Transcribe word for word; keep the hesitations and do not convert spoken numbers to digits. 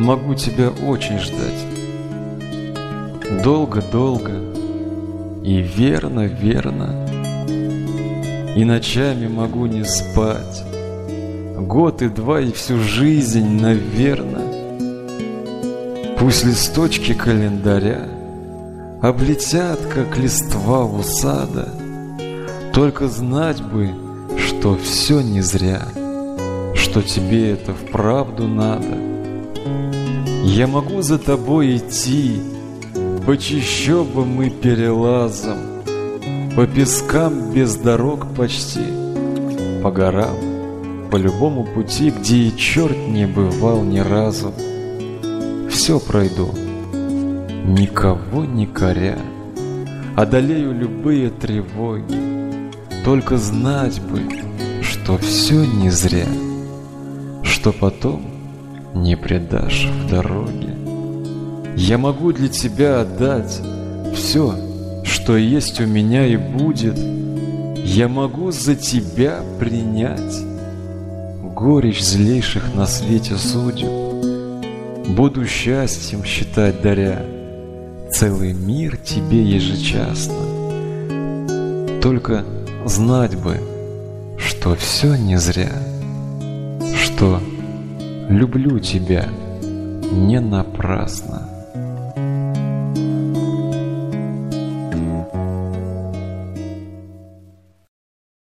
могу тебя очень ждать. Долго-долго и верно-верно, и ночами могу не спать. Год и два, и всю жизнь, наверно. Пусть листочки календаря облетят, как листва у сада, только знать бы, что все не зря, что тебе это вправду надо. Я могу за тобой идти по чащобам и перелазам, по пескам без дорог почти, по горам, по любому пути, где и черт не бывал ни разу. Все пройду, никого не коря, одолею любые тревоги. Только знать бы, что все не зря, что потом не предашь в дороге. Я могу для тебя отдать все, что есть у меня и будет. Я могу за тебя принять горечь злейших на свете судеб. Буду счастьем считать даря целый мир тебе ежечасно. Только знать бы, что все не зря, что люблю тебя не напрасно.